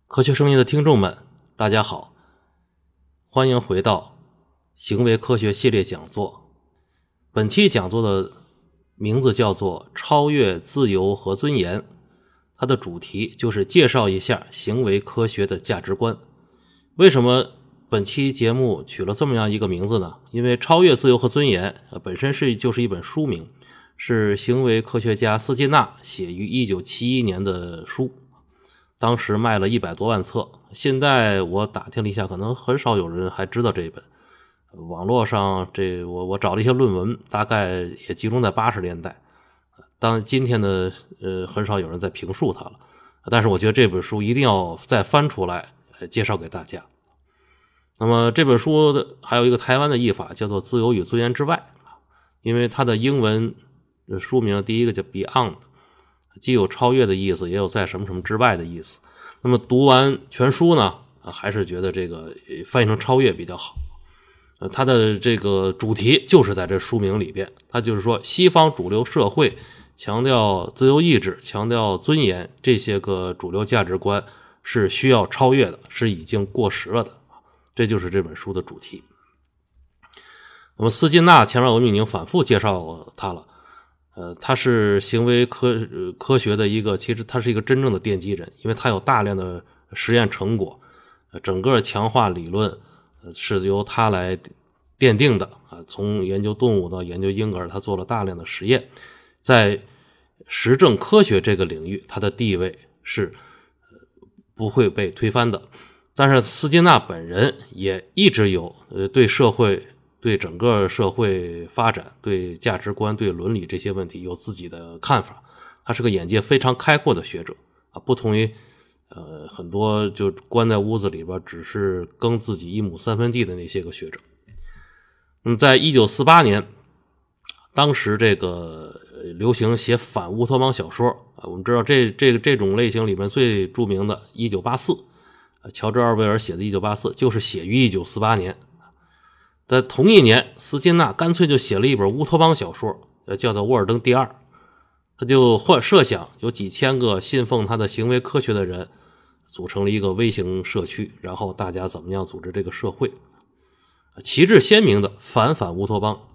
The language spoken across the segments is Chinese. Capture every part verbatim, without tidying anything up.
科学声音的听众们，大家好，欢迎回到行为科学系列讲座。本期讲座的名字叫做超越自由和尊严，它的主题就是介绍一下行为科学的价值观。为什么本期节目取了这么样一个名字呢？因为超越自由和尊严本身是就是一本书名，是行为科学家斯金纳写于一九七一年的书，当时卖了一百多万册。现在我打听了一下，可能很少有人还知道这一本。网络上这我我找了一些论文，大概也集中在八十年代。当今天的呃很少有人在评述它了，但是我觉得这本书一定要再翻出来呃介绍给大家。那么这本书的还有一个台湾的译法叫做《自由与尊严之外》，因为它的英文书名第一个叫 Beyond， 既有超越的意思，也有在什么什么之外的意思。那么读完全书呢，还是觉得这个翻译成超越比较好。呃，它的这个主题就是在这书名里边，它就是说西方主流社会强调自由意志，强调尊严，这些个主流价值观是需要超越的，是已经过时了的。这就是这本书的主题。那么斯金纳前面我们已经反复介绍过他了，呃，他是行为科、呃、科学的一个，其实他是一个真正的奠基人，因为他有大量的实验成果，呃、整个强化理论、呃、是由他来奠定的啊。从研究动物到研究婴儿，他做了大量的实验，在实证科学这个领域，他的地位是、呃、不会被推翻的。但是斯金纳本人也一直有呃对社会、对整个社会发展、对价值观、对伦理这些问题有自己的看法。他是个眼界非常开阔的学者啊，不同于呃很多就关在屋子里边只是耕自己一亩三分地的那些个学者。那么在一九四八年，当时这个流行写反乌托邦小说啊，我们知道这这个这种类型里面最著名的一九八四。乔治·奥威尔写的一九八四就是写于一九四八年。在同一年，斯金纳干脆就写了一本乌托邦小说，叫做《沃尔登第二》。他就幻设想有几千个信奉他的行为科学的人组成了一个微型社区，然后大家怎么样组织这个社会，旗帜鲜明的反反乌托邦。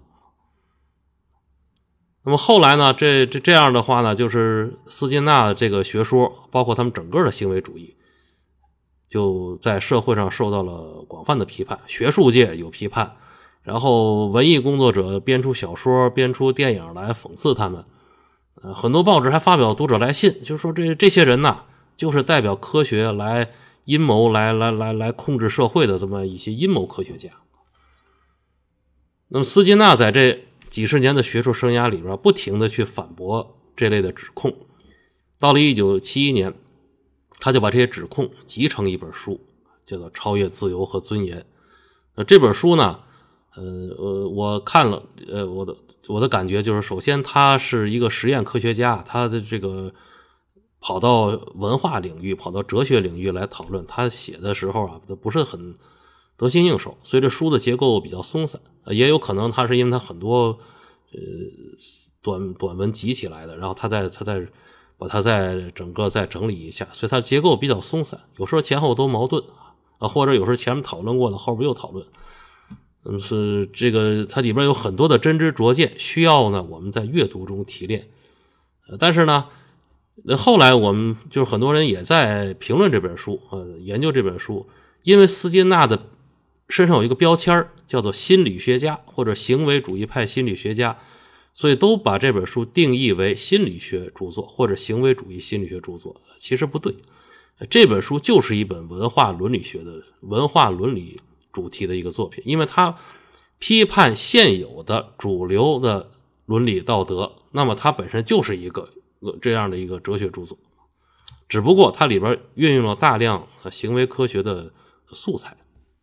那么后来呢，这这这样的话呢，就是斯金纳这个学说，包括他们整个的行为主义，就在社会上受到了广泛的批判，学术界有批判，然后文艺工作者编出小说、编出电影来讽刺他们。呃，很多报纸还发表读者来信，就是说这这些人呢，就是代表科学来阴谋来来来来控制社会的这么一些阴谋科学家。那么斯金纳在这几十年的学术生涯里边，不停的去反驳这类的指控。到了一九七一年，他就把这些指控集成一本书，叫做《超越自由和尊严》。呃，这本书呢，呃呃，我看了，呃，我的我的感觉就是，首先他是一个实验科学家，他的这个跑到文化领域、跑到哲学领域来讨论，他写的时候啊，不是很得心应手，所以这书的结构比较松散。也有可能他是因为他很多呃短短文集起来的，然后他在他在。把它再整个再整理一下，所以它结构比较松散，有时候前后都矛盾啊，或者有时候前面讨论过的，后边又讨论。嗯，是这个它里边有很多的真知灼见，需要呢我们在阅读中提炼。呃、但是呢，后来我们就是很多人也在评论这本书，呃，研究这本书，因为斯金纳的身上有一个标签叫做心理学家或者行为主义派心理学家。所以都把这本书定义为心理学著作或者行为主义心理学著作，其实不对。这本书就是一本文化伦理学的文化伦理主题的一个作品，因为它批判现有的主流的伦理道德，那么它本身就是一个这样的一个哲学著作，只不过它里边运用了大量行为科学的素材。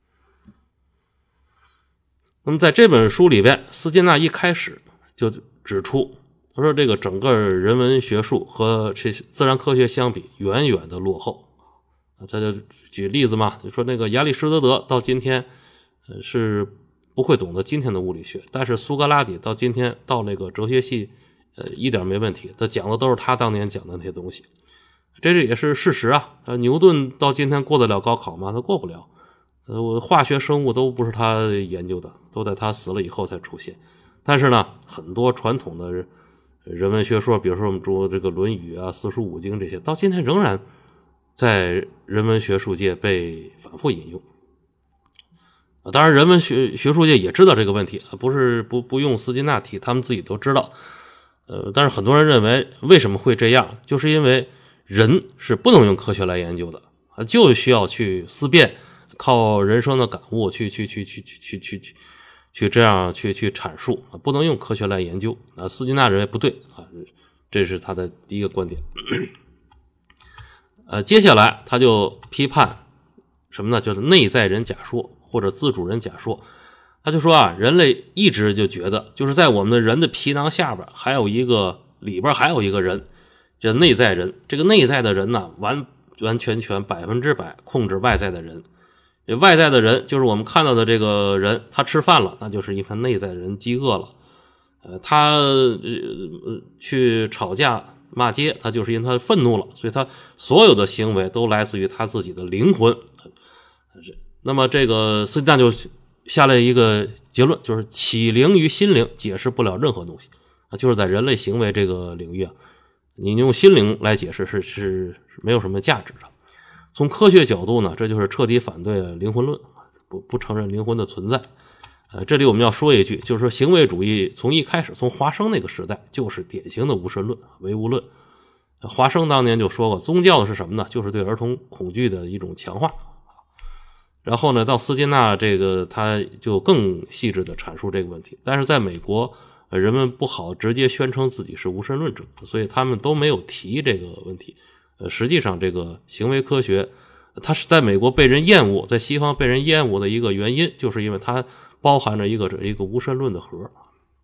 那么在这本书里边，斯金纳一开始就指出，他说这个整个人文学术和这自然科学相比远远的落后。他就举例子嘛，就说那个亚里士多德到今天呃是不会懂得今天的物理学，但是苏格拉底到今天到那个哲学系呃一点没问题，他讲的都是他当年讲的那些东西。 这也是事实啊。呃，牛顿到今天过得了高考吗？他过不了。呃，我化学生物都不是他研究的，都在他死了以后才出现。但是呢，很多传统的人文学说，比如说我们说这个《论语》啊、四书五经这些，到今天仍然在人文学术界被反复引用。当然人文学学术界也知道这个问题，不是不不用斯金纳提，他们自己都知道。呃，但是很多人认为为什么会这样，就是因为人是不能用科学来研究的，就需要去思辨，靠人生的感悟去去去去去去去去去这样去去阐述，不能用科学来研究啊。斯金纳认为不对啊，这是他的第一个观点。呃，接下来他就批判什么呢？就是内在人假说或者自主人假说。他就说啊，人类一直就觉得，就是在我们的人的皮囊下边还有一个里边还有一个人，这内在人。这个内在的人呢，完完全全百分之百控制外在的人。这外在的人就是我们看到的这个人，他吃饭了，那就是因为内在的人饥饿了。呃，他呃去吵架骂街，他就是因为他愤怒了，所以他所有的行为都来自于他自己的灵魂。那么这个斯金纳就下来一个结论，就是启灵与心灵解释不了任何东西啊，就是在人类行为这个领域啊，你用心灵来解释是是没有什么价值的。从科学角度呢，这就是彻底反对灵魂论，不不承认灵魂的存在。呃，这里我们要说一句，就是说行为主义从一开始，从华生那个时代就是典型的无神论、唯物论。华生当年就说过，宗教的是什么呢？就是对儿童恐惧的一种强化。然后呢，到斯金纳这个他就更细致的阐述这个问题。但是在美国，呃，人们不好直接宣称自己是无神论者，所以他们都没有提这个问题。呃，实际上这个行为科学，它是在美国被人厌恶，在西方被人厌恶的一个原因，就是因为它包含着一个一个无神论的核。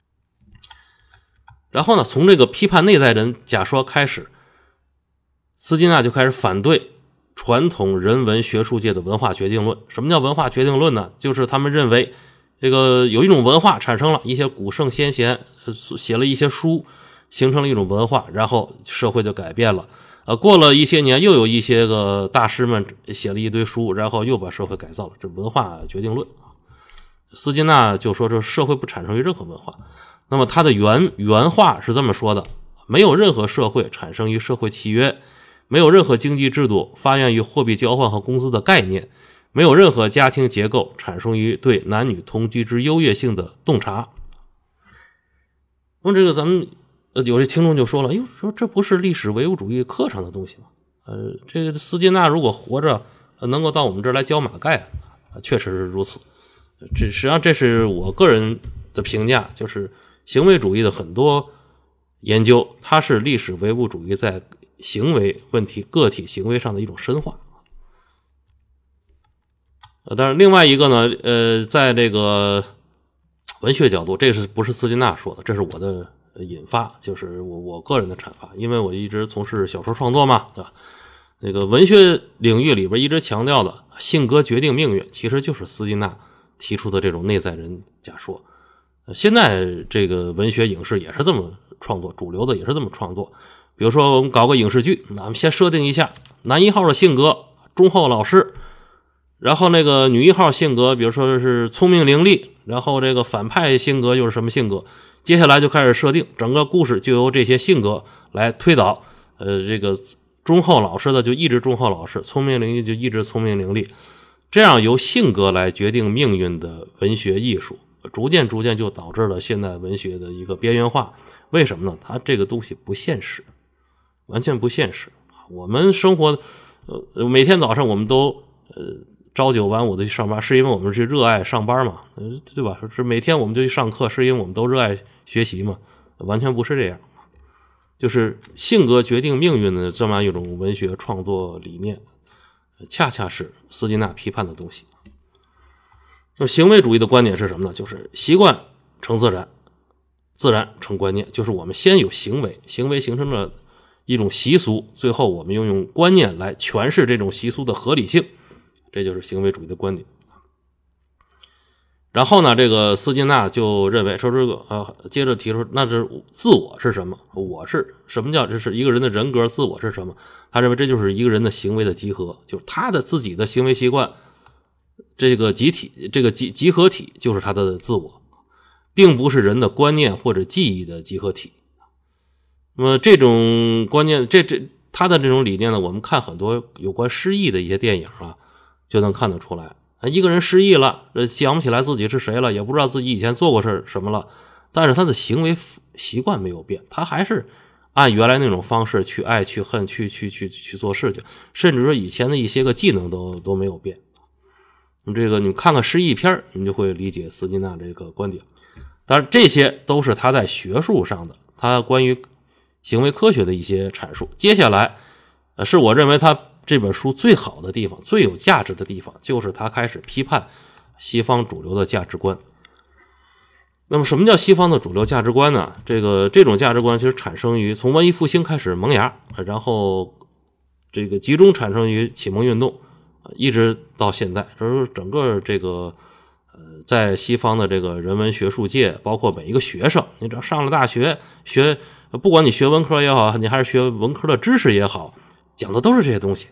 然后呢，从这个批判内在人假说开始，斯金纳就开始反对传统人文学术界的文化决定论。什么叫文化决定论呢？就是他们认为这个有一种文化产生了，一些古圣先贤写了一些书，形成了一种文化，然后社会就改变了。呃，过了一些年，又有一些个大师们写了一堆书，然后又把社会改造了，这文化决定论。斯金纳就说这社会不产生于任何文化。那么他的原原话是这么说的：没有任何社会产生于社会契约，没有任何经济制度发源于货币交换和工资的概念，没有任何家庭结构产生于对男女同居之优越性的洞察。那么这个咱们有些听众就说了，哎呦，说这不是历史唯物主义课上的东西吗？呃，这个斯金纳如果活着能够到我们这儿来教马盖，啊，确实是如此。这实际上这是我个人的评价，就是行为主义的很多研究，它是历史唯物主义在行为问题、个体行为上的一种深化。呃，但是另外一个呢，呃，在这个文学角度，这是不是斯金纳说的？这是我的引发，就是我我个人的阐发，因为我一直从事小说创作嘛，对吧？那个文学领域里边一直强调的性格决定命运，其实就是斯金纳提出的这种内在人假说。现在这个文学影视也是这么创作，主流的也是这么创作。比如说我们搞个影视剧，那我们先设定一下男一号的性格忠厚老实，然后那个女一号性格比如说是聪明伶俐，然后这个反派性格又是什么性格，接下来就开始设定整个故事就由这些性格来推导。呃，这个忠厚老实的就一直忠厚老实，聪明伶俐就一直聪明伶俐，这样由性格来决定命运的文学艺术，逐渐逐渐就导致了现代文学的一个边缘化。为什么呢？它这个东西不现实，完全不现实。我们生活呃每天早上我们都呃朝九晚五的去上班，是因为我们是热爱上班嘛，呃对吧？是每天我们就去上课，是因为我们都热爱学习嘛？完全不是这样。就是性格决定命运的这么一种文学创作理念，恰恰是斯金纳批判的东西。那行为主义的观点是什么呢？就是习惯成自然，自然成观念，就是我们先有行为，行为形成了一种习俗，最后我们又用观念来诠释这种习俗的合理性，这就是行为主义的观点。然后呢，这个斯金纳就认为说这个呃，接着提出，那这自我是什么？我是什么叫这是一个人的人格？自我是什么？ 他认为这就是一个人的行为的集合，就是他的自己的行为习惯，这个集体这个集集合体就是他的自我，并不是人的观念或者记忆的集合体。那么这种观念，这这他的这种理念呢，我们看很多有关失忆的一些电影啊，就能看得出来。一个人失忆了，想不起来自己是谁了，也不知道自己以前做过事什么了，但是他的行为习惯没有变，他还是按原来那种方式去爱去恨去去去去做事情，甚至说以前的一些个技能都都没有变。那么这个你们看看失忆片，你们就会理解斯金纳这个观点。当然这些都是他在学术上的，他关于行为科学的一些阐述。接下来呃，是我认为他这本书最好的地方，最有价值的地方，就是他开始批判西方主流的价值观。那么什么叫西方的主流价值观呢？这个这种价值观其实产生于从文艺复兴开始萌芽，然后这个集中产生于启蒙运动，一直到现在。就是整个这个呃，在西方的这个人文学术界，包括每一个学生，你只要上了大学，学不管你学文科也好，你还是学文科的知识也好，讲的都是这些东西。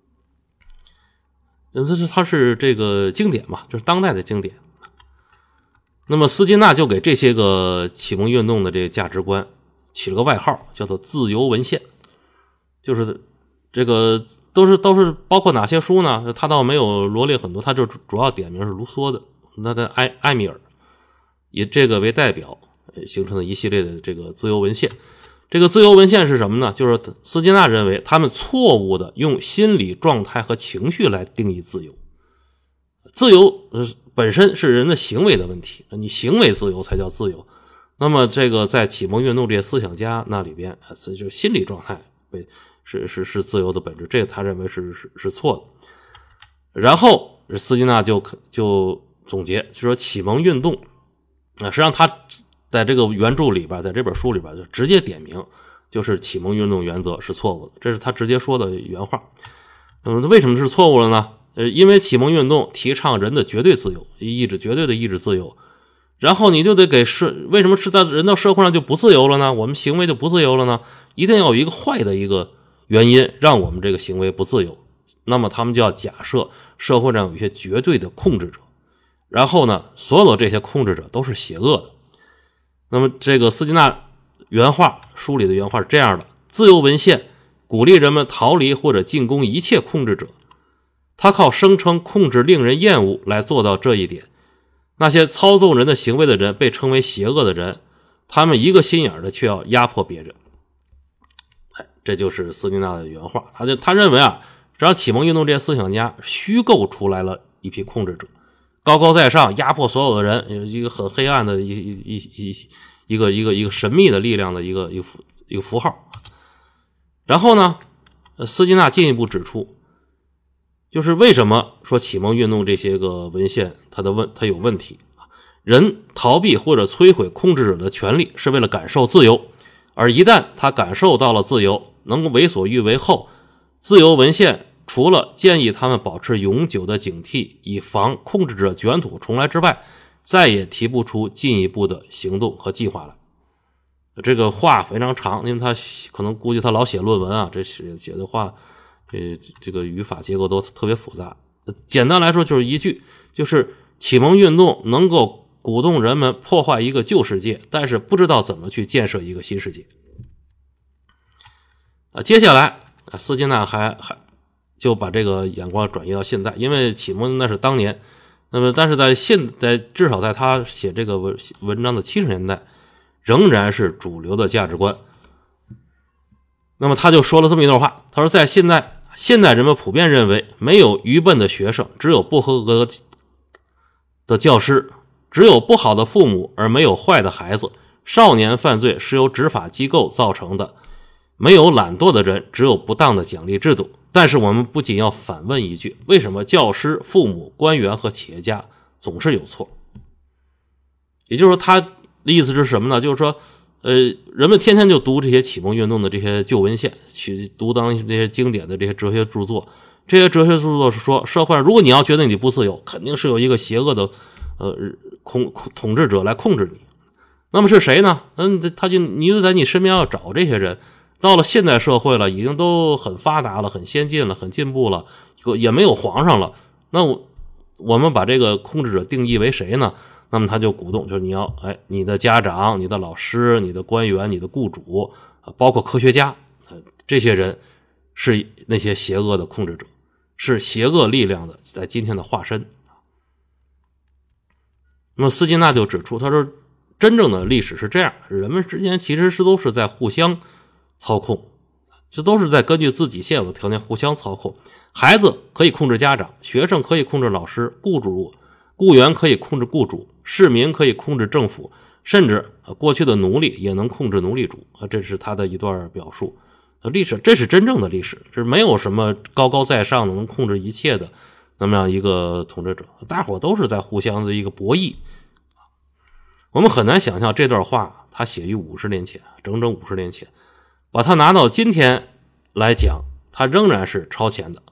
这是它是这个经典嘛，就是当代的经典。那么斯金纳就给这些个启蒙运动的这个价值观起了个外号，叫做自由文献。就是这个都是都是包括哪些书呢？他倒没有罗列很多，他就主要点名是卢梭的，那的埃埃米尔以这个为代表形成了一系列的这个自由文献。这个自由文献是什么呢？就是斯金纳认为他们错误的用心理状态和情绪来定义自由。自由本身是人的行为的问题，你行为自由才叫自由。那么这个在启蒙运动这些思想家那里边，就是心理状态是是是自由的本质，这个他认为是是是错的。然后斯金纳就就总结，就说启蒙运动啊，实际上他在这个原著里边，在这本书里边就直接点名，就是启蒙运动原则是错误的，这是他直接说的原话。嗯，为什么是错误的呢？呃，因为启蒙运动提倡人的绝对自由，意志绝对的意志自由，然后你就得给社，为什么是在人到社会上就不自由了呢？我们行为就不自由了呢？一定要有一个坏的一个原因让我们这个行为不自由。那么他们就要假设社会上有一些绝对的控制者，然后呢，所有的这些控制者都是邪恶的。那么这个斯金纳原话，书里的原话是这样的：自由文献鼓励人们逃离或者进攻一切控制者，他靠声称控制令人厌恶来做到这一点。那些操纵人的行为的人被称为邪恶的人，他们一个心眼的却要压迫别人。哎，这就是斯金纳的原话。他就他认为啊，只要启蒙运动这些思想家虚构出来了一批控制者，高高在上压迫所有的人，一个很黑暗的一一一一个一个一个神秘的力量的一个一个符一个符号。然后呢，斯金纳进一步指出，就是为什么说启蒙运动这些个文献它的问它有问题。人逃避或者摧毁控制者的权利是为了感受自由，而一旦他感受到了自由，能够为所欲为后，自由文献除了建议他们保持永久的警惕，以防控制者卷土重来之外，再也提不出进一步的行动和计划来。这个话非常长，因为他可能估计他老写论文啊，这写的话这这个语法结构都特别复杂。简单来说就是一句，就是启蒙运动能够鼓动人们破坏一个旧世界，但是不知道怎么去建设一个新世界。啊，接下来斯金纳还还就把这个眼光转移到现在，因为启蒙那是当年，那么但是在现在至少在他写这个文文章的七十年代，仍然是主流的价值观。那么他就说了这么一段话，他说在现在现在人们普遍认为，没有愚笨的学生，只有不合格的教师，只有不好的父母，而没有坏的孩子。少年犯罪是由执法机构造成的，没有懒惰的人，只有不当的奖励制度。但是我们不仅要反问一句，为什么教师、父母、官员和企业家总是有错？也就是说他的意思是什么呢？就是说呃，人们天天就读这些启蒙运动的这些旧文献，去读当这些经典的这些哲学著作。这些哲学著作是说，社会上如果你要觉得你不自由，肯定是有一个邪恶的呃控统治者来控制你。那么是谁呢？嗯，他就你就在你身边要找这些人， 到了现代社会了，已经都很发达了，很先进了，很进步了，也没有皇上了，那我我们把这个控制者定义为谁呢？那么他就鼓动，就是你要哎，你的家长、你的老师、你的官员、你的雇主，包括科学家，这些人是那些邪恶的控制者，是邪恶力量的在今天的化身。那么斯金纳就指出，他说真正的历史是这样，人们之间其实是都是在互相操控，这都是在根据自己现有的条件互相操控。孩子可以控制家长，学生可以控制老师，雇主雇员可以控制雇主，市民可以控制政府，甚至过去的奴隶也能控制奴隶主。这是他的一段表述。历史，这是真正的历史，是没有什么高高在上的能控制一切的那么样一个统治者，大伙都是在互相的一个博弈。我们很难想象这段话他写于五十年前，整整五十年前，把它拿到今天来讲，它仍然是超前的。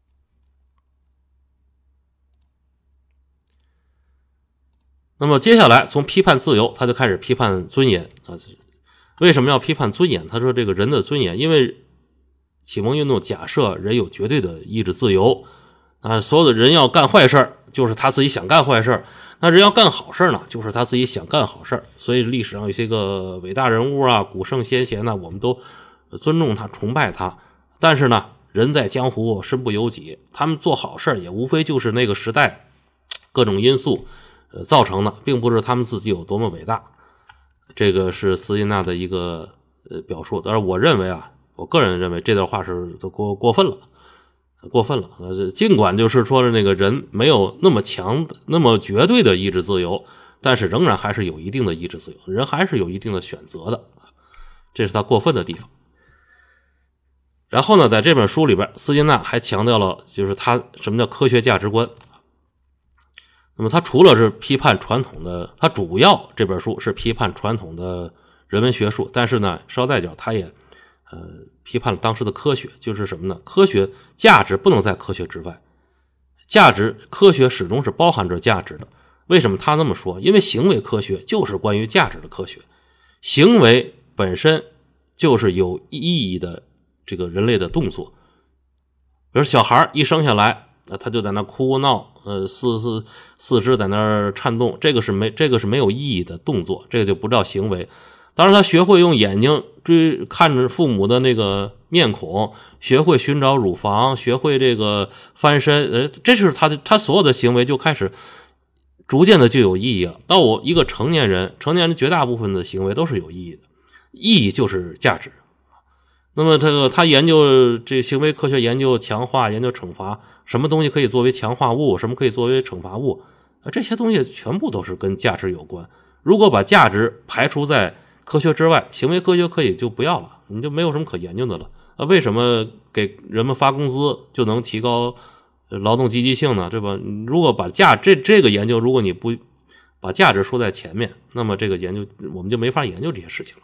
那么接下来从批判自由，他就开始批判尊严啊。为什么要批判尊严？他说这个人的尊严，因为启蒙运动假设人有绝对的意志自由啊，所有的人要干坏事就是他自己想干坏事，那人要干好事呢，就是他自己想干好事。所以历史上有些个伟大人物啊，古圣先贤呢，我们都尊重他，崇拜他。但是呢，人在江湖身不由己，他们做好事也无非就是那个时代各种因素呃造成的，并不是他们自己有多么伟大。这个是斯金纳的一个呃表述，但是我认为啊，我个人认为这段话是都过过分了，过分了。呃，尽管就是说那个人没有那么强、那么绝对的意志自由，但是仍然还是有一定的意志自由，人还是有一定的选择的，这是他过分的地方。然后呢，在这本书里边，斯金纳还强调了，就是他什么叫科学价值观。那么他除了是批判传统的，他主要这本书是批判传统的人文学术，但是呢，捎带脚他也呃批判了当时的科学，就是什么呢？科学价值不能在科学之外，价值科学始终是包含着价值的。为什么他那么说？因为行为科学就是关于价值的科学，行为本身就是有意义的这个人类的动作。比如小孩一生下来，他就在那哭闹，呃，四四四肢在那颤动，这个是没这个是没有意义的动作，这个就不叫行为。当然，他学会用眼睛追看着父母的那个面孔，学会寻找乳房，学会这个翻身，呃，这是他的他所有的行为就开始逐渐的就有意义了。到我一个成年人，成年人绝大部分的行为都是有意义的，意义就是价值。那么这个他研究这行为科学，研究强化，研究惩罚，什么东西可以作为强化物，什么可以作为惩罚物，这些东西全部都是跟价值有关。如果把价值排除在科学之外，行为科学可以就不要了，你就没有什么可研究的了。啊，为什么给人们发工资就能提高劳动积极性呢？对吧？如果把价这这个研究，如果你不把价值说在前面，那么这个研究我们就没法研究这些事情了。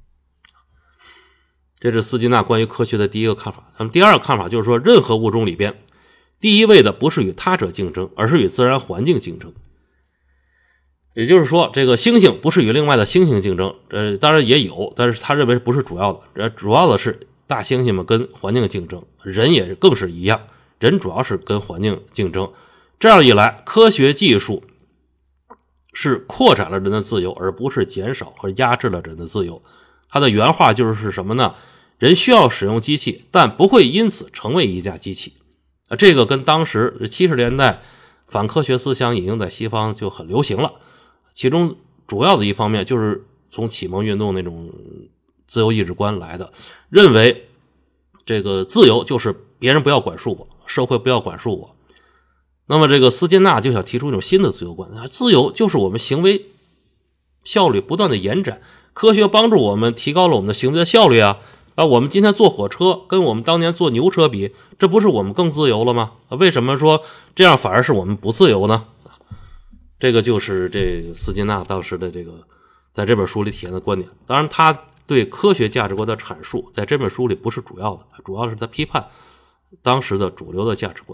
这是斯金纳关于科学的第一个看法。那么第二个看法就是说，任何物种里边，第一位的不是与他者竞争，而是与自然环境竞争。也就是说，这个猩猩不是与另外的猩猩竞争，呃，当然也有，但是他认为不是主要的，呃，主要的是大猩猩们跟环境竞争，人也更是一样，人主要是跟环境竞争。这样一来，科学技术是扩展了人的自由，而不是减少和压制了人的自由。他的原话就是什么呢？人需要使用机器，但不会因此成为一架机器。啊，这个跟当时七十年代反科学思想已经在西方就很流行了。其中主要的一方面就是从启蒙运动那种自由意志观来的，认为这个自由就是别人不要管束我，社会不要管束我。那么这个斯金纳就想提出一种新的自由观，自由就是我们行为效率不断的延展，科学帮助我们提高了我们的行为的效率啊。啊，我们今天坐火车跟我们当年坐牛车比，这不是我们更自由了吗？为什么说这样反而是我们不自由呢？这个就是这个斯金纳当时的这个在这本书里体现的观点。当然他对科学价值观的阐述在这本书里不是主要的，主要是他批判当时的主流的价值观。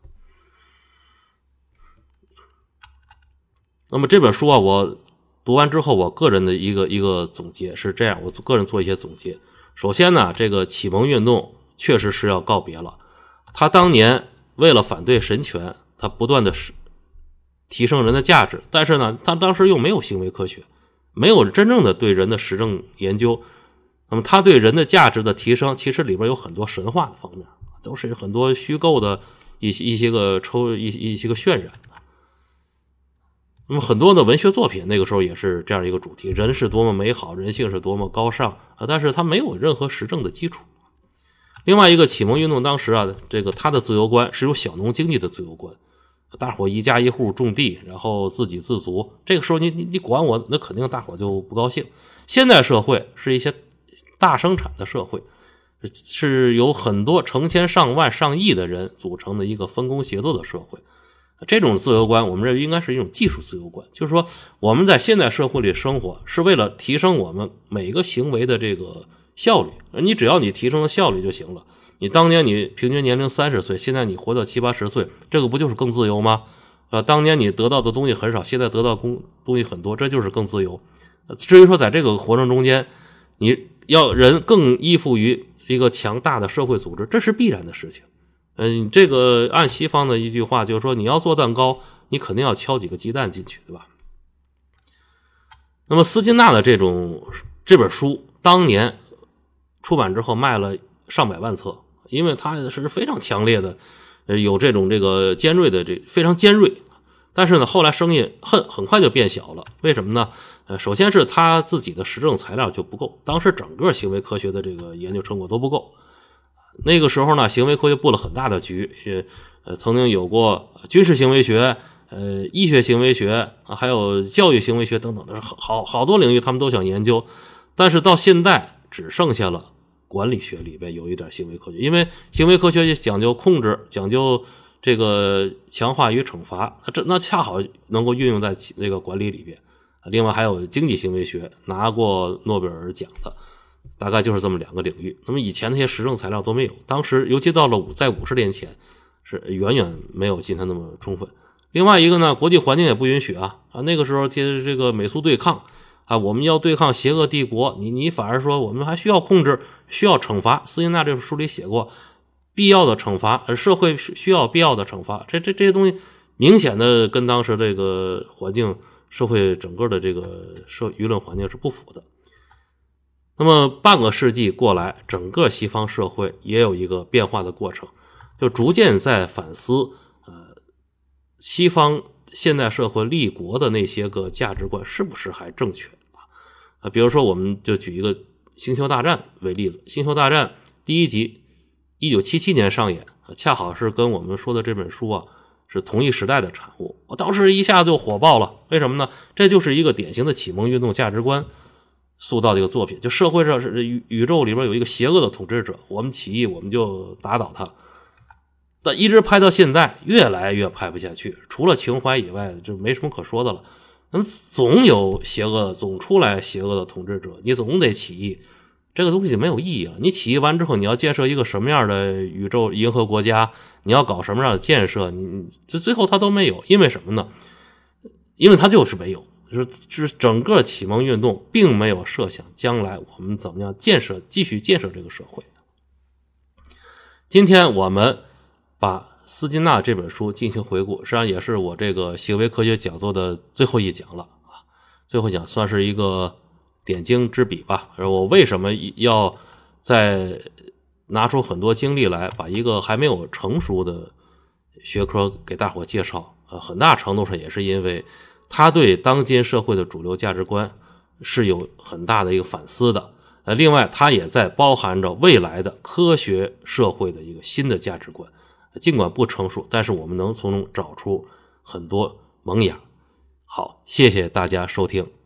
那么这本书啊，我读完之后，我个人的一个一个总结是这样，我个人做一些总结。 首先呢，这个启蒙运动确实是要告别了。他当年为了反对神权，他不断的提升人的价值，但是呢，他当时又没有行为科学，没有真正的对人的实证研究。那么他对人的价值的提升，其实里边有很多神话的方面，都是很多虚构的一些一些个抽一一些个渲染。那么很多的文学作品那个时候也是这样一个主题，人是多么美好，人性是多么高尚啊，但是他没有任何实证的基础。另外一个启蒙运动当时啊，这个他的自由观是有小农经济的自由观，大伙一家一户种地，然后自给自足，这个时候你你你管我，那肯定大伙就不高兴。现代社会是一些大生产的社会，是有很多成千上万上亿的人组成的一个分工协作的社会。这种自由观我们认为应该是一种技术自由观，就是说我们在现代社会里生活是为了提升我们每个行为的这个效率，你只要你提升了效率就行了。你当年你平均年龄三十岁，现在你活到七八十岁，这个不就是更自由吗？呃，当年你得到的东西很少，现在得到东西很多，这就是更自由。至于说在这个过程中间，你要人更依附于一个强大的社会组织，这是必然的事情。嗯，这个按西方的一句话就是说，你要做蛋糕，你肯定要敲几个鸡蛋进去，对吧？那么斯金纳的这种这本书当年出版之后卖了上百万册，因为它是非常强烈的，有这种这个尖锐的这非常尖锐。但是呢，后来生意很很快就变小了，为什么呢？呃，首先是他自己的实证材料就不够，当时整个行为科学的这个研究成果都不够。那个时候呢，行为科学布了很大的局，也呃曾经有过军事行为学、呃医学行为学啊，还有教育行为学等等的好好多领域，他们都想研究，但是到现在只剩下了管理学里边有一点行为科学，因为行为科学讲究控制，讲究这个强化与惩罚，那这那恰好能够运用在这个管理里边。另外还有经济行为学，拿过诺贝尔奖的。大概就是这么两个领域。那么以前那些实证材料都没有，当时尤其到了五在五十年前是远远没有今天那么充分。另外一个呢，国际环境也不允许啊啊，那个时候接着这个美苏对抗啊，我们要对抗邪恶帝国，你你反而说我们还需要控制，需要惩罚。斯金纳这本书里写过，必要的惩罚，社会需要必要的惩罚，这这这些东西明显的跟当时这个环境、社会整个的这个社舆论环境是不符的。那么半个世纪过来，整个西方社会也有一个变化的过程，就逐渐在反思呃西方现代社会立国的那些个价值观是不是还正确啊？比如说我们就举一个星球大战为例子，星球大战第一集一九七七年上演，恰好是跟我们说的这本书啊是同一时代的产物，我当时一下就火爆了。为什么呢？这就是一个典型的启蒙运动价值观塑造的一个作品，就社会上是宇宇宙里边有一个邪恶的统治者，我们起义我们就打倒他。但一直拍到现在，越来越拍不下去，除了情怀以外就没什么可说的了。那么总有邪恶，总出来邪恶的统治者，你总得起义，这个东西没有意义了。你起义完之后，你要建设一个什么样的宇宙银河国家，你要搞什么样的建设，你就最后他都没有。因为什么呢？因为他就是没有，就是整个启蒙运动并没有设想将来我们怎么样建设，继续建设这个社会。今天我们把斯金纳这本书进行回顾，实际上也是我这个行为科学讲座的最后一讲了啊，最后讲算是一个点睛之笔吧。而我为什么要再拿出很多精力来把一个还没有成熟的学科给大伙介绍，呃，很大程度上也是因为他对当今社会的主流价值观是有很大的一个反思的。呃，另外它也在包含着未来的科学社会的一个新的价值观，尽管不成熟，但是我们能从中找出很多萌芽。好，谢谢大家收听。